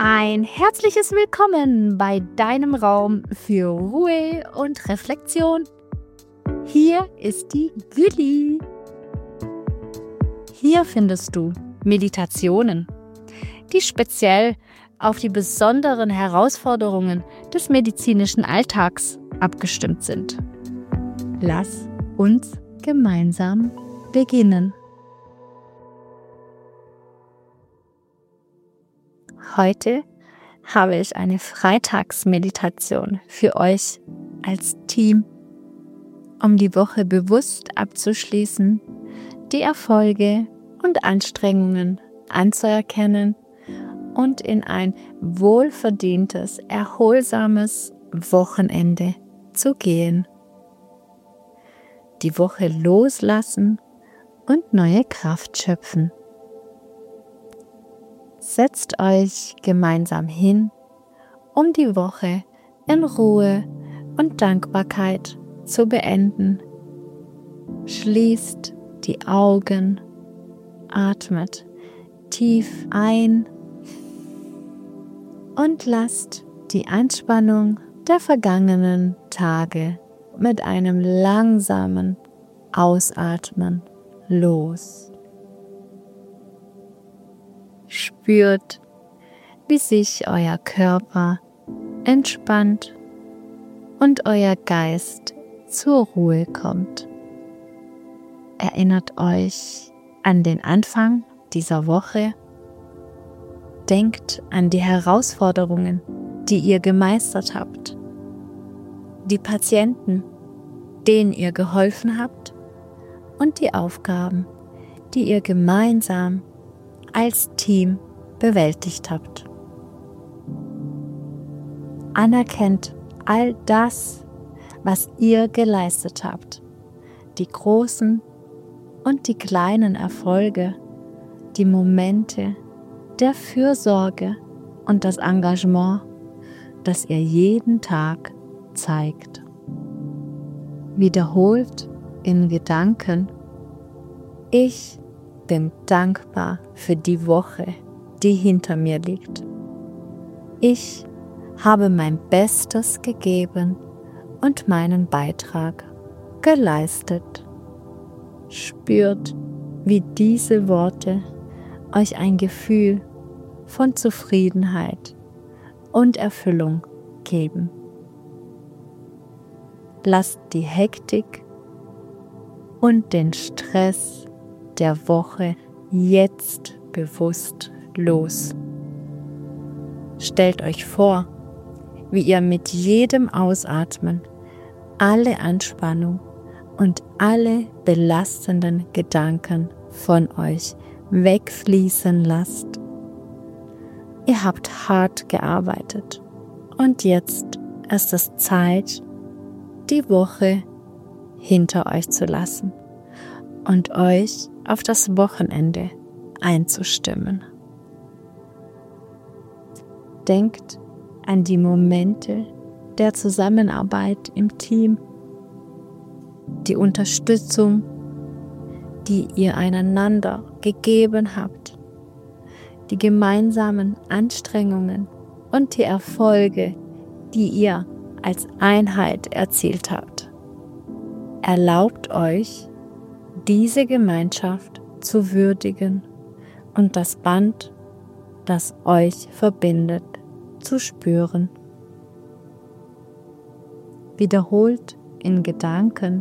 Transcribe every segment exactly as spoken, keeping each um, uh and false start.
Ein herzliches Willkommen bei deinem Raum für Ruhe und Reflexion. Hier ist die Gülli. Hier findest du Meditationen, die speziell auf die besonderen Herausforderungen des medizinischen Alltags abgestimmt sind. Lass uns gemeinsam beginnen. Heute habe ich eine Freitagsmeditation für euch als Team, um die Woche bewusst abzuschließen, die Erfolge und Anstrengungen anzuerkennen und in ein wohlverdientes, erholsames Wochenende zu gehen. Die Woche loslassen und neue Kraft schöpfen. Setzt euch gemeinsam hin, um die Woche in Ruhe und Dankbarkeit zu beenden. Schließt die Augen, atmet tief ein und lasst die Anspannung der vergangenen Tage mit einem langsamen Ausatmen los. Spürt, wie sich euer Körper entspannt und euer Geist zur Ruhe kommt. Erinnert euch an den Anfang dieser Woche. Denkt an die Herausforderungen, die ihr gemeistert habt. Die Patienten, denen ihr geholfen habt, und die Aufgaben, die ihr gemeinsam als Team bewältigt habt. Anerkennt all das, was ihr geleistet habt, die großen und die kleinen Erfolge, die Momente der Fürsorge und das Engagement, das ihr jeden Tag zeigt. Wiederholt in Gedanken: Ich bin dankbar für die Woche, die hinter mir liegt. Ich habe mein Bestes gegeben und meinen Beitrag geleistet. Spürt, wie diese Worte euch ein Gefühl von Zufriedenheit und Erfüllung geben. Lasst die Hektik und den Stress der Woche jetzt bewusst los. Stellt euch vor, wie ihr mit jedem Ausatmen alle Anspannung und alle belastenden Gedanken von euch wegfließen lasst. Ihr habt hart gearbeitet und jetzt ist es Zeit, die Woche hinter euch zu lassen und euch auf das Wochenende einzustimmen. Denkt an die Momente der Zusammenarbeit im Team, die Unterstützung, die ihr einander gegeben habt, die gemeinsamen Anstrengungen und die Erfolge, die ihr als Einheit erzielt habt. Erlaubt euch, diese Gemeinschaft zu würdigen und das Band, das euch verbindet, zu spüren. Wiederholt in Gedanken: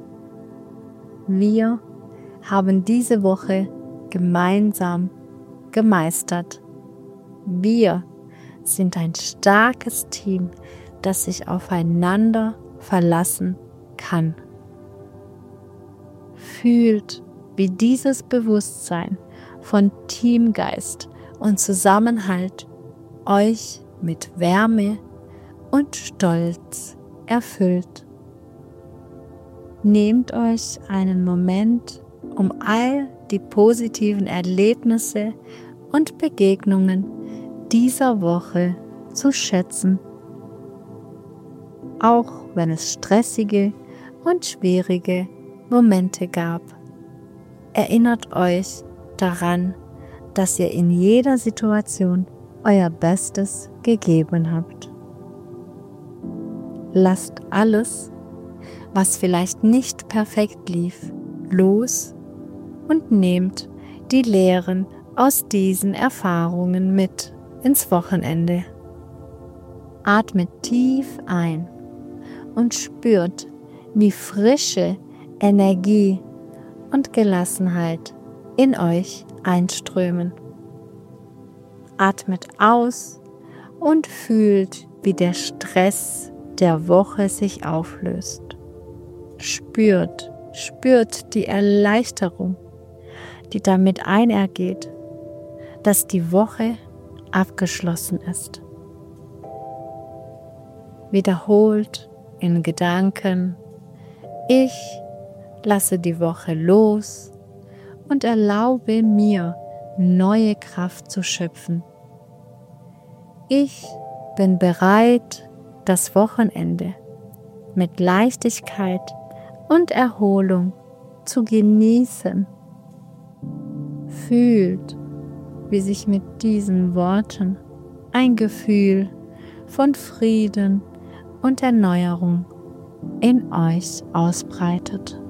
Wir haben diese Woche gemeinsam gemeistert. Wir sind ein starkes Team, das sich aufeinander verlassen kann. Fühlt, wie dieses Bewusstsein von Teamgeist und Zusammenhalt euch mit Wärme und Stolz erfüllt. Nehmt euch einen Moment, um all die positiven Erlebnisse und Begegnungen dieser Woche zu schätzen. Auch wenn es stressige und schwierige Momente gab. Erinnert euch daran, dass ihr in jeder Situation euer Bestes gegeben habt. Lasst alles, was vielleicht nicht perfekt lief, los und nehmt die Lehren aus diesen Erfahrungen mit ins Wochenende. Atmet tief ein und spürt, wie frische Energie und Gelassenheit in euch einströmen. Atmet aus und fühlt, wie der Stress der Woche sich auflöst. Spürt, spürt die Erleichterung, die damit einhergeht, dass die Woche abgeschlossen ist. Wiederholt in Gedanken: Ich lasse die Woche los und erlaube mir, neue Kraft zu schöpfen. Ich bin bereit, das Wochenende mit Leichtigkeit und Erholung zu genießen. Fühlt, wie sich mit diesen Worten ein Gefühl von Frieden und Erneuerung in euch ausbreitet.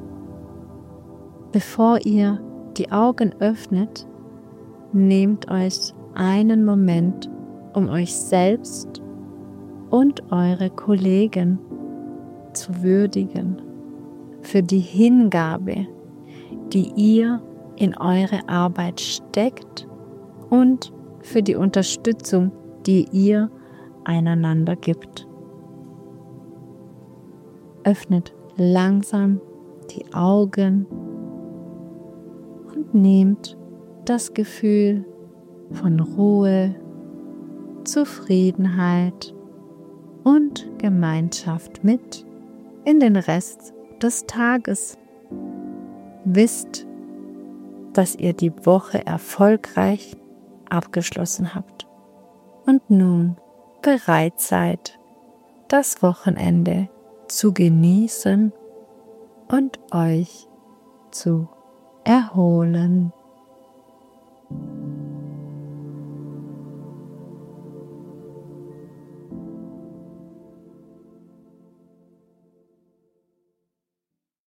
Bevor ihr die Augen öffnet, nehmt euch einen Moment, um euch selbst und eure Kollegen zu würdigen für die Hingabe, die ihr in eure Arbeit steckt und für die Unterstützung, die ihr einander gibt. Öffnet langsam die Augen und nehmt das Gefühl von Ruhe, Zufriedenheit und Gemeinschaft mit in den Rest des Tages. Wisst, dass ihr die Woche erfolgreich abgeschlossen habt und nun bereit seid, das Wochenende zu genießen und euch zu erholen.